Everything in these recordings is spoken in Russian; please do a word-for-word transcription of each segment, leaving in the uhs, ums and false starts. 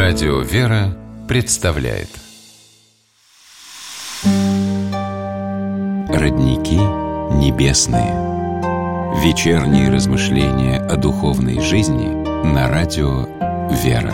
Радио «Вера» представляет Родники небесные. Вечерние размышления о духовной жизни на радио «Вера».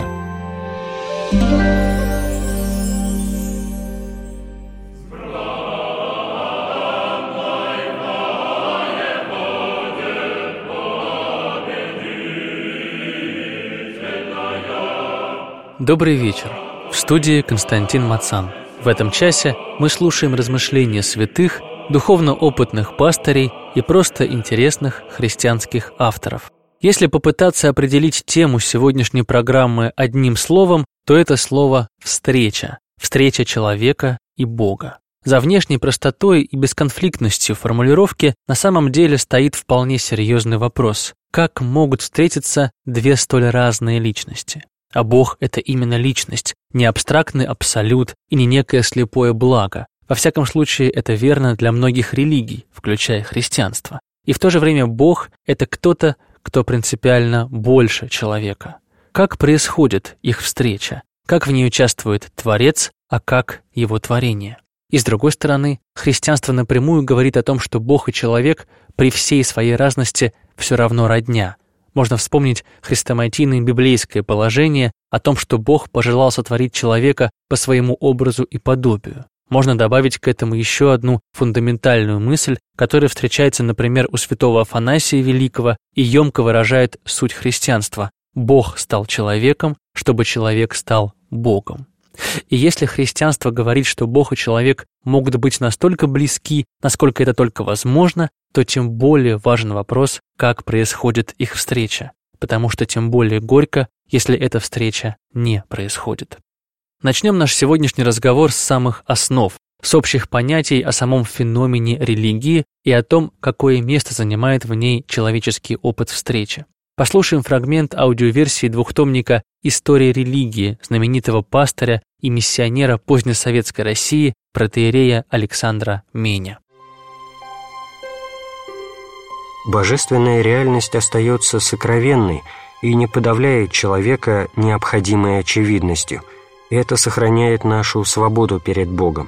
Добрый вечер. В студии Константин Мацан. В этом часе мы слушаем размышления святых, духовно опытных пастырей и просто интересных христианских авторов. Если попытаться определить тему сегодняшней программы одним словом, то это слово «встреча». Встреча человека и Бога. За внешней простотой и бесконфликтностью формулировки на самом деле стоит вполне серьезный вопрос: как могут встретиться две столь разные личности? А Бог — это именно личность, не абстрактный абсолют и не некое слепое благо. Во всяком случае, это верно для многих религий, включая христианство. И в то же время Бог — это кто-то, кто принципиально больше человека. Как происходит их встреча? Как в ней участвует Творец, а как его творение? И с другой стороны, христианство напрямую говорит о том, что Бог и человек при всей своей разности все равно родня. Можно вспомнить хрестоматийное библейское положение о том, что Бог пожелал сотворить человека по своему образу и подобию. Можно добавить к этому еще одну фундаментальную мысль, которая встречается, например, у святого Афанасия Великого и емко выражает суть христианства: Бог стал человеком, чтобы человек стал Богом. И если христианство говорит, что Бог и человек могут быть настолько близки, насколько это только возможно, то тем более важен вопрос, как происходит их встреча, потому что тем более горько, если эта встреча не происходит. Начнем наш сегодняшний разговор с самых основ, с общих понятий о самом феномене религии и о том, какое место занимает в ней человеческий опыт встречи. Послушаем фрагмент аудиоверсии двухтомника «История религии» знаменитого пастыря и миссионера позднесоветской России протоиерея Александра Меня. Божественная реальность остается сокровенной и не подавляет человека необходимой очевидностью. Это сохраняет нашу свободу перед Богом.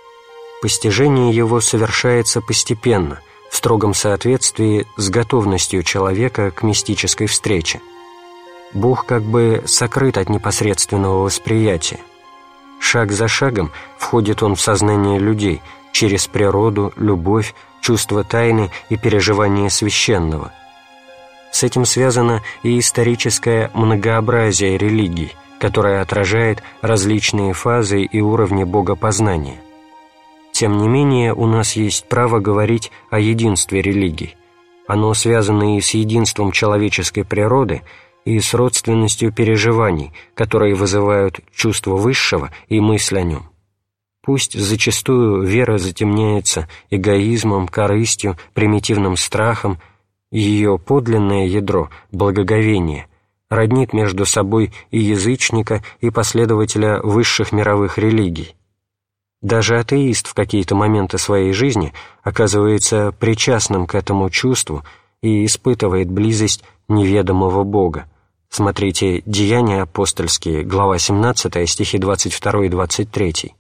Постижение его совершается постепенно, в строгом соответствии с готовностью человека к мистической встрече. Бог как бы сокрыт от непосредственного восприятия. Шаг за шагом входит он в сознание людей через природу, любовь, чувство тайны и переживание священного. С этим связано и историческое многообразие религий, которое отражает различные фазы и уровни богопознания. Тем не менее, у нас есть право говорить о единстве религий. Оно связано и с единством человеческой природы, и с родственностью переживаний, которые вызывают чувство высшего и мысль о нем. Пусть зачастую вера затемняется эгоизмом, корыстью, примитивным страхом, ее подлинное ядро, благоговение, роднит между собой и язычника, и последователя высших мировых религий. Даже атеист в какие-то моменты своей жизни оказывается причастным к этому чувству и испытывает близость неведомого Бога. Смотрите «Деяния апостольские», глава семнадцатая, стихи двадцать два и двадцать три.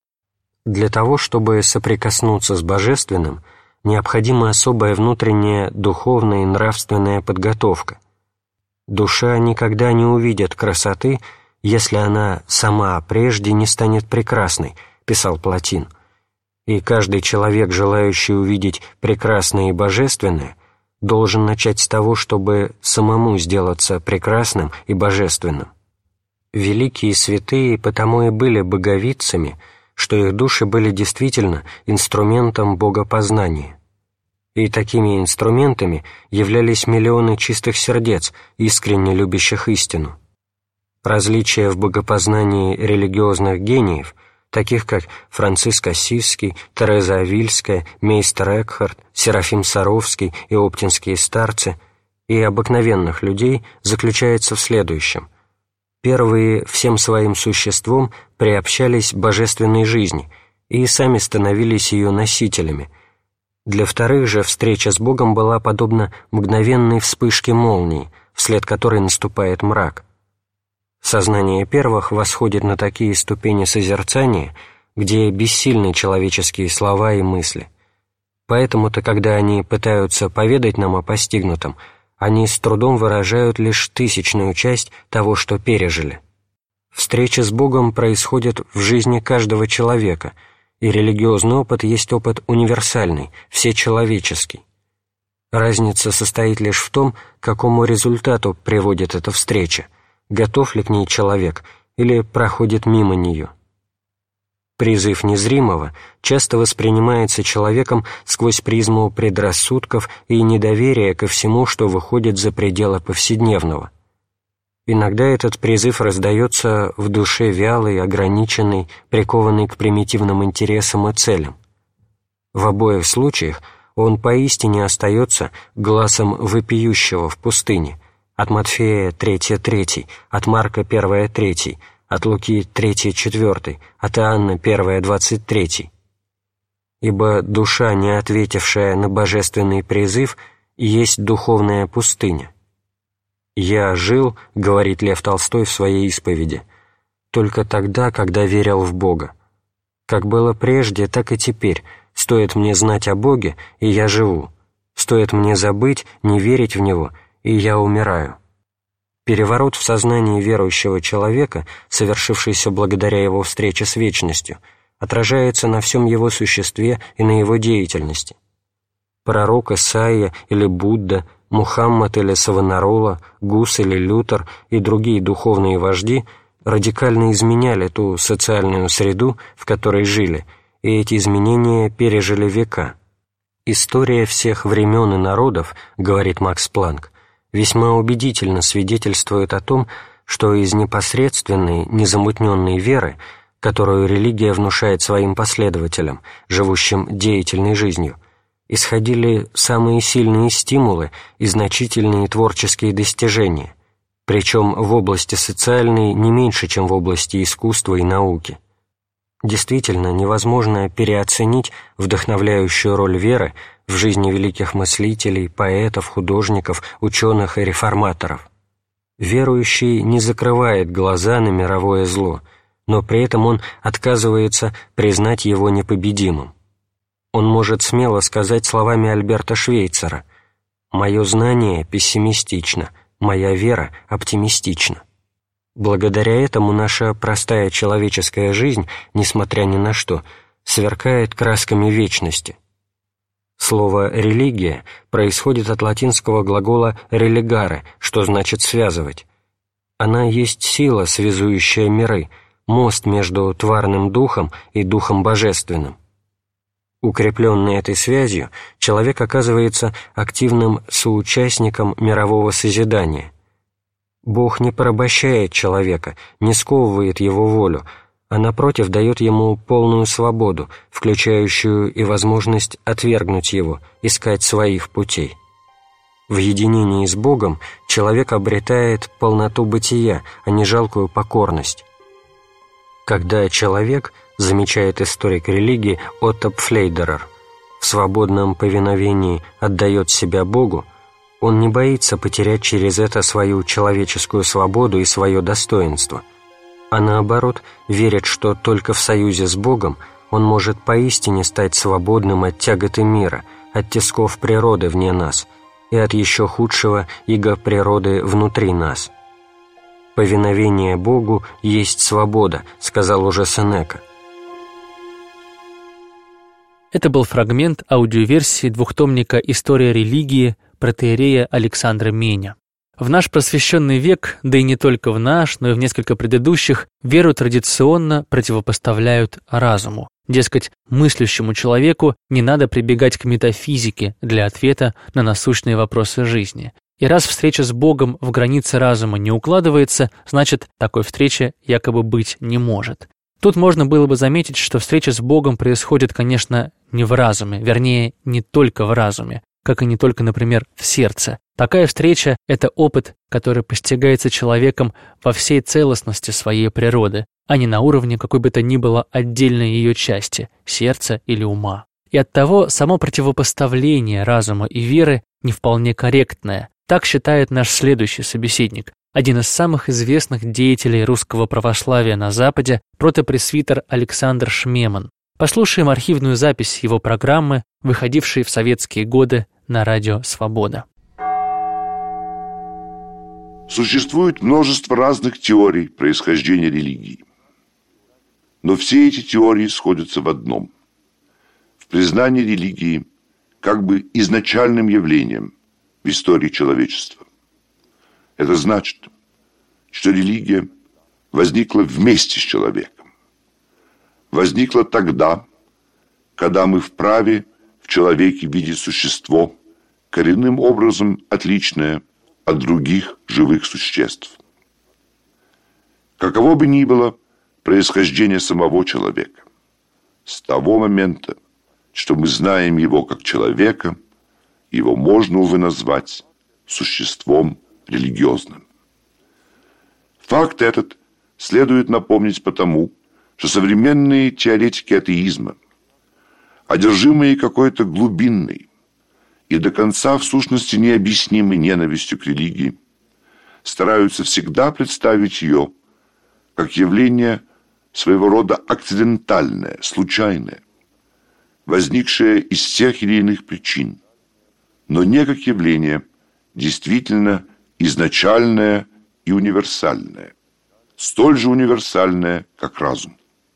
Для того, чтобы соприкоснуться с Божественным, необходима особая внутренняя духовная и нравственная подготовка. Душа никогда не увидит красоты, если она сама прежде не станет прекрасной, писал Платин. И каждый человек, желающий увидеть прекрасное и божественное, должен начать с того, чтобы самому сделаться прекрасным и божественным. Великие святые потому и были боговидцами, что их души были действительно инструментом богопознания. И такими инструментами являлись миллионы чистых сердец, искренне любящих истину. Различия в богопознании религиозных гениев, таких как Франциск Ассизский, Тереза Авильская, мейстер Экхарт, Серафим Саровский и оптинские старцы, и обыкновенных людей, заключается в следующем. Первые всем своим существом приобщались к божественной жизни и сами становились ее носителями. Для вторых же встреча с Богом была подобна мгновенной вспышке молнии, вслед которой наступает мрак. Сознание первых восходит на такие ступени созерцания, где бессильны человеческие слова и мысли. Поэтому-то, когда они пытаются поведать нам о постигнутом, они с трудом выражают лишь тысячную часть того, что пережили. Встреча с Богом происходит в жизни каждого человека, и религиозный опыт есть опыт универсальный, всечеловеческий. Разница состоит лишь в том, к какому результату приводит эта встреча, готов ли к ней человек или проходит мимо нее. Призыв незримого часто воспринимается человеком сквозь призму предрассудков и недоверия ко всему, что выходит за пределы повседневного. Иногда этот призыв раздается в душе вялой, ограниченной, прикованной к примитивным интересам и целям. В обоих случаях он поистине остается гласом вопиющего в пустыне, от Матфея третья третий, от Марка первая третий, от Луки третья четвертый, от Иоанна первая двадцать третий. Ибо душа, не ответившая на божественный призыв, есть духовная пустыня. «Я жил, — говорит Лев Толстой в своей исповеди, — только тогда, когда верил в Бога. Как было прежде, так и теперь. Стоит мне знать о Боге, и я живу. Стоит мне забыть, не верить в Него, и я умираю». Переворот в сознании верующего человека, совершившийся благодаря его встрече с вечностью, отражается на всем его существе и на его деятельности. Пророк Исаия или Будда, Мухаммад или Савонарола, Гус или Лютер и другие духовные вожди радикально изменяли ту социальную среду, в которой жили, и эти изменения пережили века. «История всех времен и народов, — говорит Макс Планк, — весьма убедительно свидетельствует о том, что из непосредственной, незамутненной веры, которую религия внушает своим последователям, живущим деятельной жизнью, исходили самые сильные стимулы и значительные творческие достижения, причем в области социальной не меньше, чем в области искусства и науки. Действительно, невозможно переоценить вдохновляющую роль веры в жизни великих мыслителей, поэтов, художников, ученых и реформаторов. Верующий не закрывает глаза на мировое зло, но при этом он отказывается признать его непобедимым. Он может смело сказать словами Альберта Швейцера: «Мое знание пессимистично, моя вера оптимистична». Благодаря этому наша простая человеческая жизнь, несмотря ни на что, сверкает красками вечности. Слово «религия» происходит от латинского глагола «religare», что значит «связывать». Она есть сила, связующая миры, мост между тварным духом и духом божественным. Укрепленный этой связью, человек оказывается активным соучастником мирового созидания. Бог не порабощает человека, не сковывает его волю, а напротив дает ему полную свободу, включающую и возможность отвергнуть его, искать своих путей. В единении с Богом человек обретает полноту бытия, а не жалкую покорность. Когда человек, замечает историк религии Отто Пфлейдерер, в свободном повиновении отдает себя Богу, он не боится потерять через это свою человеческую свободу и свое достоинство, а наоборот верит, что только в союзе с Богом он может поистине стать свободным от тяготы мира, от тисков природы вне нас и от еще худшего ига природы внутри нас. «Повиновение Богу есть свобода», — сказал уже Сенека. Это был фрагмент аудиоверсии двухтомника «История религии» протоиерея Александра Меня. В наш просвещенный век, да и не только в наш, но и в несколько предыдущих, веру традиционно противопоставляют разуму. Дескать, мыслящему человеку не надо прибегать к метафизике для ответа на насущные вопросы жизни. И раз встреча с Богом в границы разума не укладывается, значит, такой встречи якобы быть не может. Тут можно было бы заметить, что встреча с Богом происходит, конечно, не в разуме, вернее, не только в разуме, как и не только, например, в сердце. Такая встреча – это опыт, который постигается человеком во всей целостности своей природы, а не на уровне какой бы то ни было отдельной ее части – сердца или ума. И оттого само противопоставление разума и веры не вполне корректное. Так считает наш следующий собеседник, один из самых известных деятелей русского православия на Западе, протопресвитер Александр Шмеман. Послушаем архивную запись его программы, выходившей в советские годы на радио «Свобода». Существует множество разных теорий происхождения религии. Но все эти теории сходятся в одном – в признании религии как бы изначальным явлением в истории человечества. Это значит, что религия возникла вместе с человеком. Возникла тогда, когда мы вправе в человеке видеть существо, коренным образом отличное от других живых существ. Каково бы ни было происхождение самого человека, с того момента, что мы знаем его как человека, его можно, увы, назвать существом религиозным. Факт этот следует напомнить потому, что современные теоретики атеизма, одержимые какой-то глубинной и до конца в сущности необъяснимой ненавистью к религии, стараются всегда представить ее как явление своего рода акцидентальное, случайное, возникшее из тех или иных причин, но не как явление действительно изначальное и универсальное, столь же универсальное, как разум.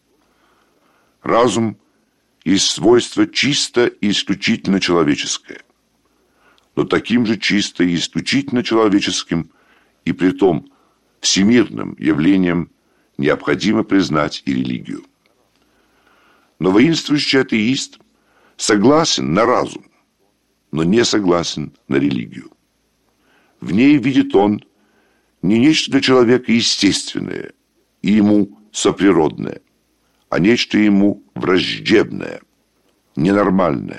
Разум есть свойство чисто и исключительно человеческое, но таким же чисто и исключительно человеческим и притом всемирным явлением необходимо признать и религию. Но воинствующий атеист согласен на разум, но не согласен на религию. В ней видит он не нечто для человека естественное и ему соприродное, а нечто ему враждебное, ненормальное.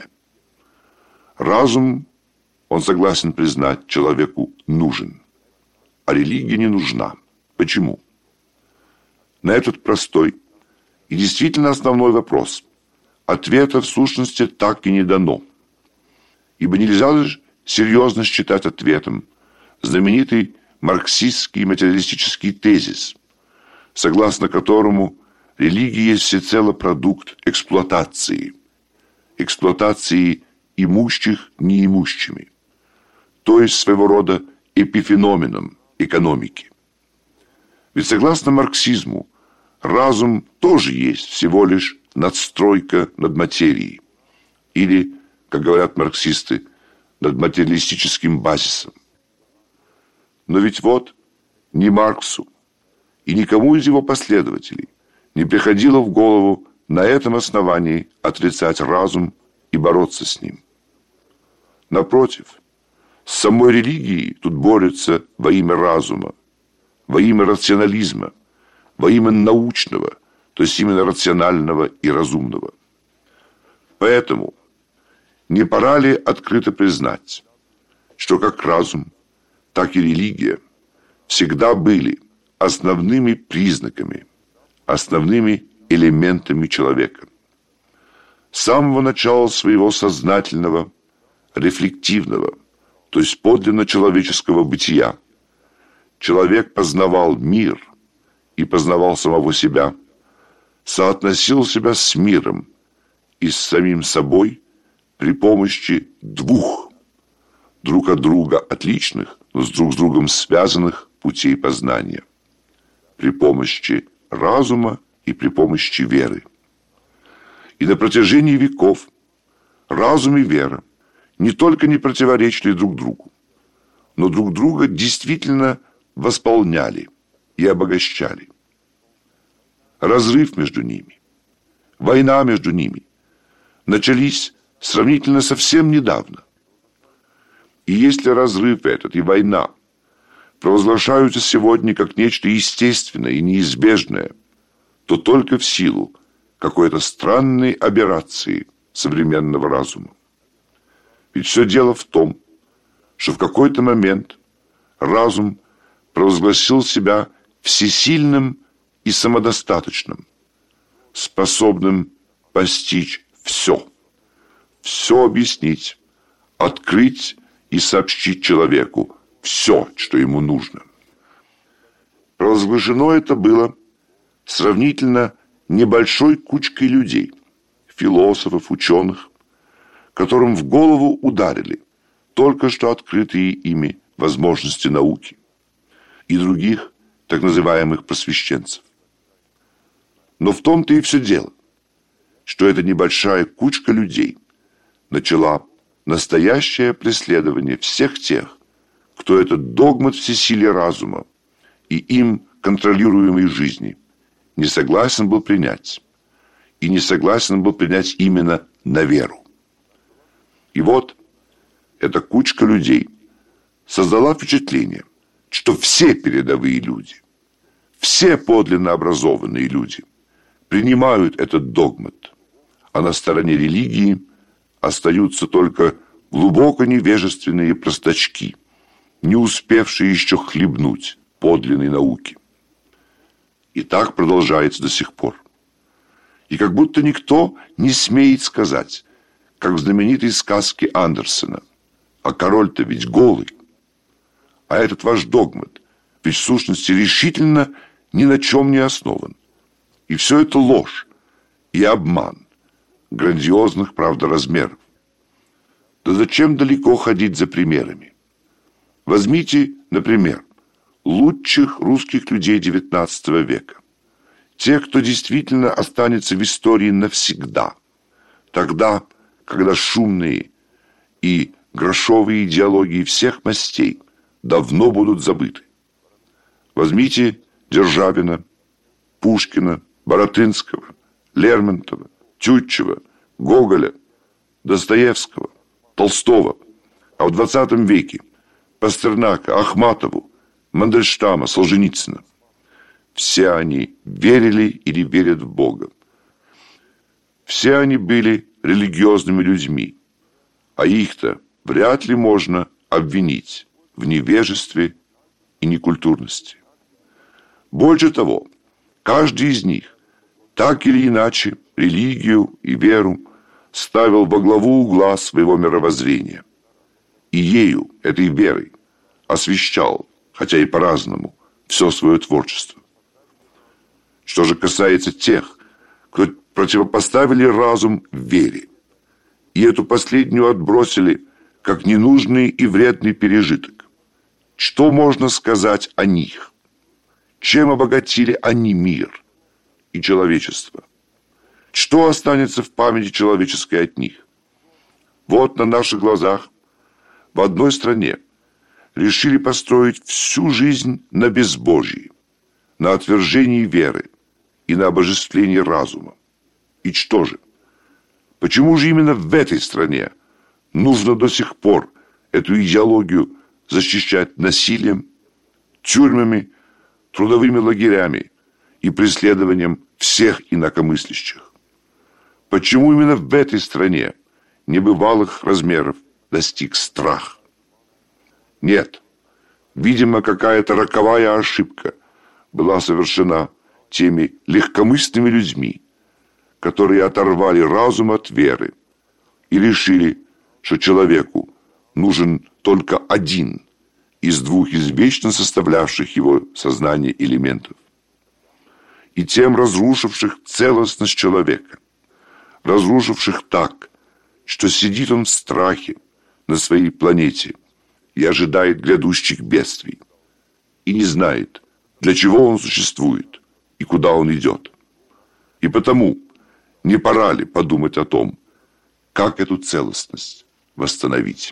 Разум, он согласен признать, человеку нужен, а религия не нужна. Почему? На этот простой и действительно основной вопрос ответа в сущности так и не дано. Ибо нельзя же серьезно считать ответом знаменитый марксистский материалистический тезис, согласно которому религия есть всецело продукт эксплуатации, эксплуатации имущих неимущими, то есть своего рода эпифеноменом экономики. Ведь согласно марксизму, разум тоже есть всего лишь надстройка над материей, или, как говорят марксисты, над материалистическим базисом. Но ведь вот ни Марксу и никому из его последователей не приходило в голову на этом основании отрицать разум и бороться с ним. Напротив, с самой религией тут борются во имя разума, во имя рационализма, во имя научного, то есть именно рационального и разумного. Поэтому не пора ли открыто признать, что как разум, так и религия всегда были основными признаками, основными элементами человека. С самого начала своего сознательного, рефлективного, то есть подлинно человеческого бытия, человек познавал мир и познавал самого себя, соотносил себя с миром и с самим собой при помощи двух друг от друга отличных, но с друг с другом связанных путей познания, при помощи разума и при помощи веры. И на протяжении веков разум и вера не только не противоречили друг другу, но друг друга действительно восполняли и обогащали. Разрыв между ними, война между ними начались сравнительно совсем недавно. И если разрыв этот и война провозглашаются сегодня как нечто естественное и неизбежное, то только в силу какой-то странной аберрации современного разума. Ведь все дело в том, что в какой-то момент разум провозгласил себя всесильным и самодостаточным, способным постичь все, все объяснить, открыть и сообщить человеку все, что ему нужно. Провозглашено это было сравнительно небольшой кучкой людей, философов, ученых, которым в голову ударили только что открытые ими возможности науки и других так называемых просвещенцев. Но в том-то и все дело, что эта небольшая кучка людей начала настоящее преследование всех тех, кто этот догмат всесилия разума и им контролируемой жизни не согласен был принять, и не согласен был принять именно на веру. И вот эта кучка людей создала впечатление, что все передовые люди, все подлинно образованные люди принимают этот догмат, а на стороне религии остаются только глубоко невежественные простачки, не успевшие еще хлебнуть подлинной науки. И так продолжается до сих пор. И как будто никто не смеет сказать, как в знаменитой сказке Андерсена: «А король-то ведь голый». А этот ваш догмат ведь в сущности решительно ни на чем не основан. И все это ложь и обман грандиозных, правда, размеров. Да зачем далеко ходить за примерами? Возьмите, например, лучших русских людей девятнадцатого века. Тех, кто действительно останется в истории навсегда. Тогда, когда шумные и грошовые идеологии всех мастей давно будут забыты. Возьмите Державина, Пушкина, Баратынского, Лермонтова, Тютчева, Гоголя, Достоевского, Толстого, а в двадцатом веке Пастернака, Ахматову, Мандельштама, Солженицына. Все они верили или верят в Бога. Все они были религиозными людьми, а их-то вряд ли можно обвинить в невежестве и некультурности. Больше того, каждый из них так или иначе религию и веру ставил во главу угла своего мировоззрения и ею, этой верой, освещал, хотя и по-разному, все свое творчество. Что же касается тех, кто противопоставили разум вере, и эту последнюю отбросили как ненужный и вредный пережиток, что можно сказать о них? Чем обогатили они мир и человечество? Что останется в памяти человеческой от них? Вот на наших глазах в одной стране решили построить всю жизнь на безбожии, на отвержении веры и на обожествлении разума. И что же? Почему же именно в этой стране нужно до сих пор эту идеологию защищать насилием, тюрьмами, трудовыми лагерями и преследованием всех инакомыслящих? Почему именно в этой стране небывалых размеров достиг страх? Нет, видимо, какая-то роковая ошибка была совершена теми легкомысленными людьми, которые оторвали разум от веры и решили, что человеку нужен только один из двух извечно составлявших его сознание элементов, и тем разрушивших целостность человека, разрушивших так, что сидит он в страхе на своей планете и ожидает грядущих бедствий, и не знает, для чего он существует и куда он идет. И потому не пора ли подумать о том, как эту целостность восстановить?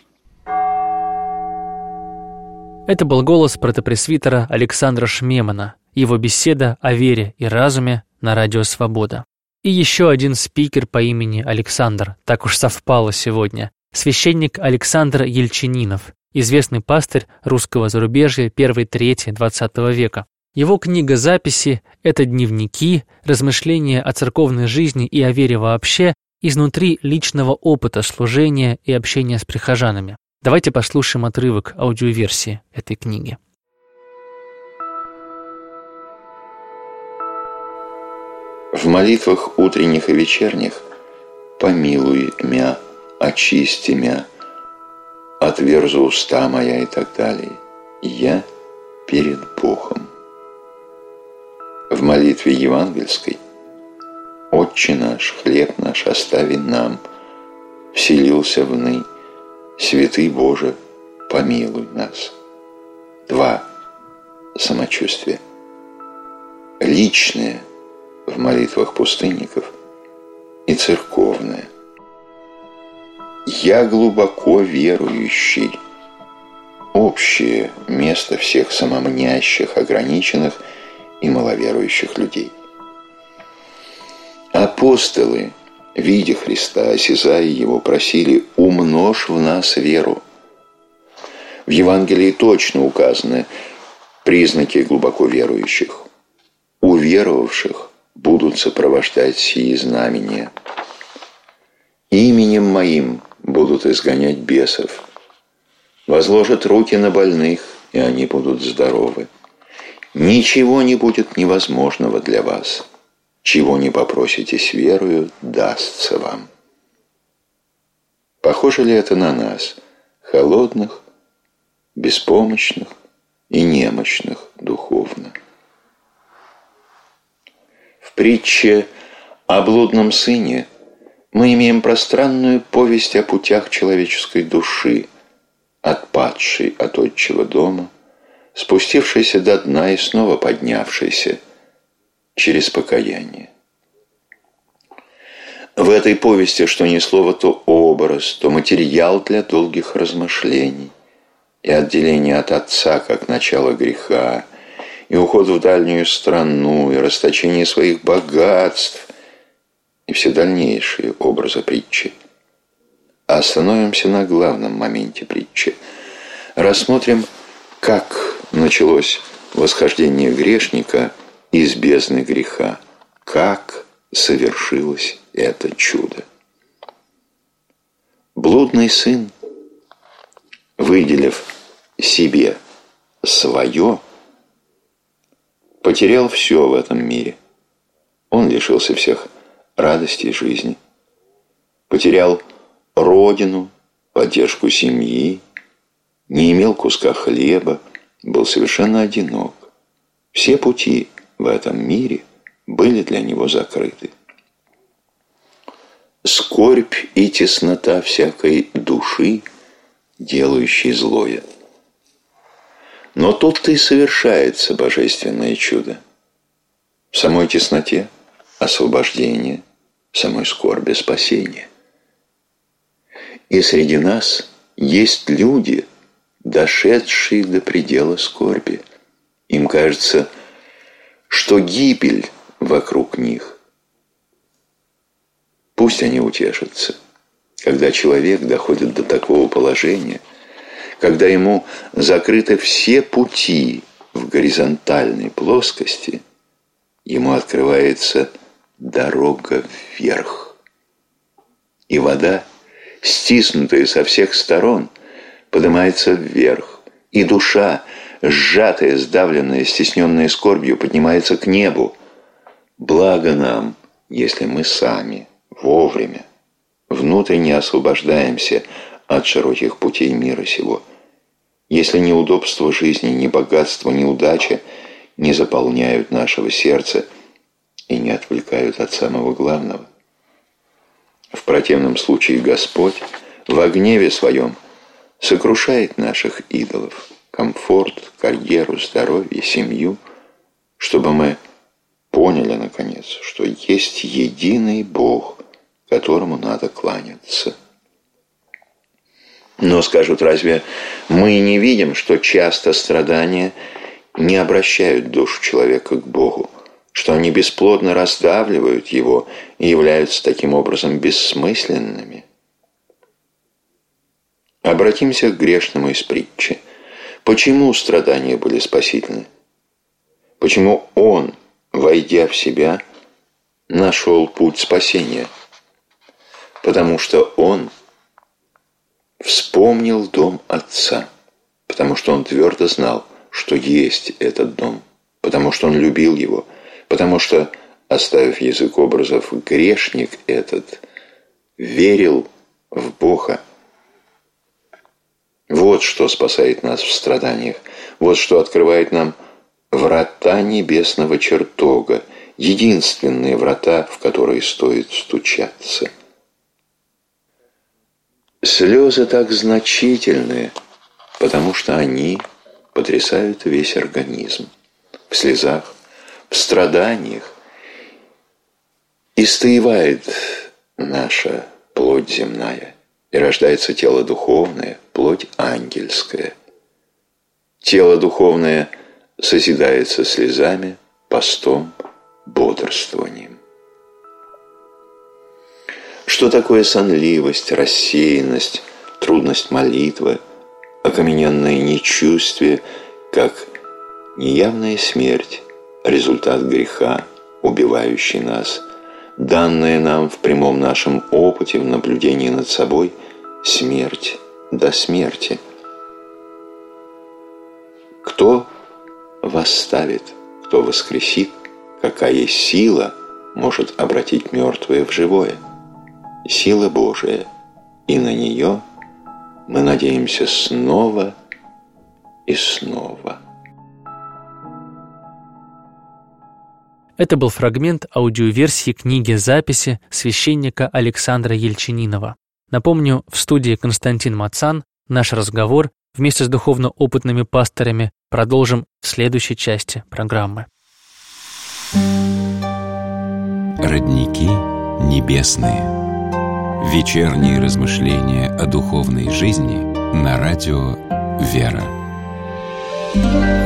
Это был голос протопресвитера Александра Шмемана, его беседа о вере и разуме на радио «Свобода». И еще один спикер по имени Александр, так уж совпало сегодня, священник Александр Ельчининов, известный пастырь русского зарубежья первой трети двадцатого века. Его книга записи – это дневники, размышления о церковной жизни и о вере вообще изнутри личного опыта служения и общения с прихожанами. Давайте послушаем отрывок аудиоверсии этой книги. В молитвах утренних и вечерних «Помилуй мя, очисти мя, отверзу уста моя» и так далее. Я перед Богом. в молитве евангельской: «Отче наш, хлеб наш остави нам, вселился вны, святый Боже, помилуй нас». Два самочувствия. Личное в молитвах пустынников и церковное. «Я глубоко верующий» – общее место всех самомнящих, ограниченных и маловерующих людей. Апостолы, видя Христа, осязая Его, просили: «Умножь в нас веру». В Евангелии точно указаны признаки глубоко верующих. «Уверовавших будут сопровождать сии знамения. Именем Моим будут изгонять бесов. Возложат руки на больных, и они будут здоровы. Ничего не будет невозможного для вас. Чего не попросите с верою, дастся вам». Похоже ли это на нас, холодных, беспомощных и немощных духовно? В притче о блудном сыне мы имеем пространную повесть о путях человеческой души, отпадшей от отчего дома, спустившейся до дна и снова поднявшейся через покаяние. В этой повести, что ни слово, то образ, то материал для долгих размышлений, и отделение от Отца как начало греха, и уход в дальнюю страну, и расточение своих богатств, и все дальнейшие образы притчи. Остановимся на главном моменте притчи. Рассмотрим, как началось восхождение грешника из бездны греха, как совершилось это чудо. Блудный сын, выделив себе свое, потерял все в этом мире. Он лишился всех радостей жизни, потерял родину, поддержку семьи, не имел куска хлеба, был совершенно одинок. Все пути в этом мире были для него закрыты. Скорбь и теснота всякой души, делающей злое. Но тут-то и совершается божественное чудо. В самой тесноте освобождение, в самой скорби спасение. И среди нас есть люди, дошедшие до предела скорби. Им кажется, что гибель вокруг них. Пусть они утешатся. Когда человек доходит до такого положения, когда ему закрыты все пути в горизонтальной плоскости, ему открывается дорога вверх. И вода, стиснутая со всех сторон, поднимается вверх. И душа, сжатая, сдавленная, стесненная скорбью, поднимается к небу. Благо нам, если мы сами вовремя внутренне освобождаемся от широких путей мира сего. Если ни удобство жизни, ни богатство, ни удача не заполняют нашего сердца и не отвлекают от самого главного. В противном случае Господь во гневе своем сокрушает наших идолов, комфорт, карьеру, здоровье, семью, чтобы мы поняли, наконец, что есть единый Бог, которому надо кланяться. Но, скажут, разве мы не видим, что часто страдания не обращают душу человека к Богу, что они бесплодно раздавливают его и являются таким образом бессмысленными? Обратимся к грешному из притчи. Почему страдания были спасительны? Почему он, войдя в себя, нашел путь спасения? Потому что он вспомнил дом Отца, потому что он твердо знал, что есть этот дом, потому что он любил его, потому что, оставив язык образов, грешник этот верил в Бога. Вот что спасает нас в страданиях, вот что открывает нам врата небесного чертога, единственные врата, в которые стоит стучаться. Слезы так значительны, потому что они потрясают весь организм. В слезах, в страданиях истаивает наша плоть земная, и рождается тело духовное, плоть ангельская. Тело духовное созидается слезами, постом, бодрствованием. Что такое сонливость, рассеянность, трудность молитвы, окамененное нечувствие, как неявная смерть, результат греха, убивающий нас, данная нам в прямом нашем опыте, в наблюдении над собой, смерть до смерти. Кто восставит, кто воскресит, какая сила может обратить мертвое в живое? Сила Божия, и на нее мы надеемся снова и снова. Это был фрагмент аудиоверсии книги записи священника Александра Ельчининова. Напомню, в студии Константин Мацан наш разговор вместе с духовно опытными пасторами продолжим в следующей части программы. Родники небесные. Вечерние размышления о духовной жизни на радио «Вера».